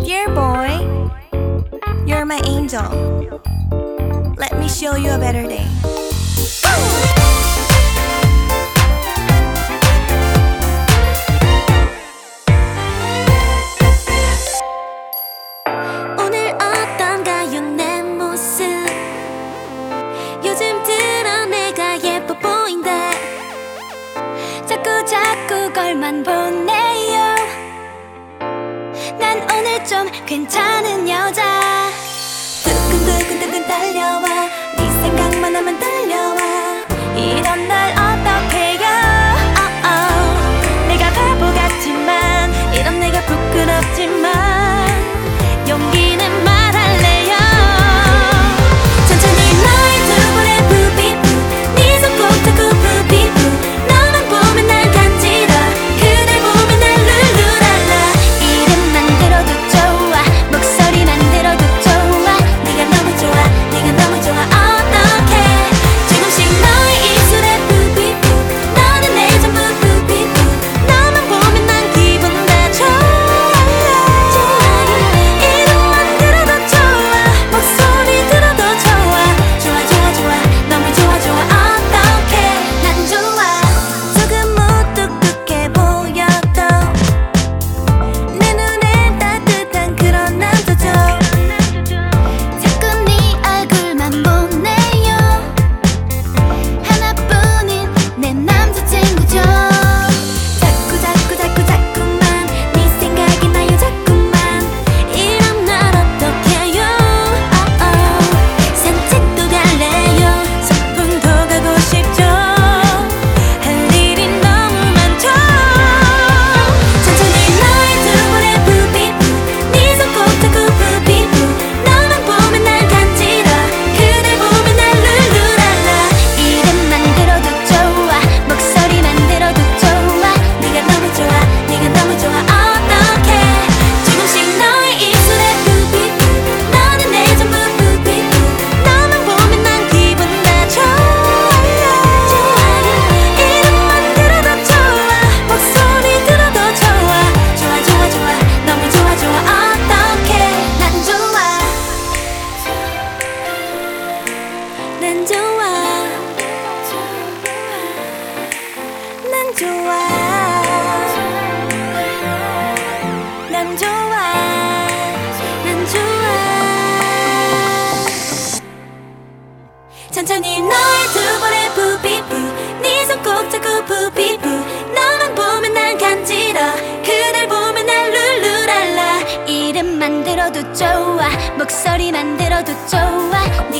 Dear boy, you're my angel. Let me show you a better day. 오늘 어떤가요 내 모습. 요즘 들어 내가 예뻐 보인다. 자꾸 걸만 보네요. 난 오늘 좀 괜찮은 여자. 두근두근 달려와. 네 생각만 하면 달려와. 이런 날 어떡해요. 내가 바보 같지만 이런 내가 부끄럽지만 용기는 말할래요. 천천히 너의 두 볼에 부비부. 네 손 꼭 잡고 부비부. 너만 보면 날 간지러. 그댈 보면 날 룰루랄라. 이름만 들어도 좋아. 목소리만 들어도 좋아. 네가 너무 좋아. 네가 너무 좋아. 어떡해. 조금씩 너의 입술에 부비부. 너는 내 전부 부비부. 너만 보면 난 기분 다 좋아. 이름만 들어도 좋아. 목소리 들어도 좋아. 좋아 너무 좋아. 어떡해. 난 좋아. 조금 무뚝뚝해 보여도 내 눈엔 따뜻한 그런 남자죠. 자꾸 네 얼굴만 보네요. 하나뿐인 내 남자친구죠. 자꾸만 네 생각이 나요. 자꾸만 이런 날 어떡해요. 산책도 갈래요. 소풍도 가고 싶죠. 할 일이 너무 많죠. 천천히 너의 두 볼에 부비부. 네 손 꼭 잡고 부비부. 너만 보면 날 간지러. 그댈 보면 날 룰루랄라. 이름만 들어도 좋아. 목소리만 들어도 좋아. 네가 너무 좋아. 네가 너무 좋아. 어떡해. 조금씩 너의 입술에 부비부. 너는 내 전부 부비부. 너만 보면 난 기분 다 좋아. 이름만 들어도 좋아. 목소리 들어도 좋아. 너무 좋아. 어떡해. 난 좋아. 난 좋아. 난 좋아. 난 좋아. 난 좋아. 천천히 너의 두 볼에 부비부. 네 손 꼭 잡고 부비부. 너만 보면 난 간지러. 그댈 보면 날 룰루랄라. 이름만 들어도 좋아. 목소리만 들어도 좋아.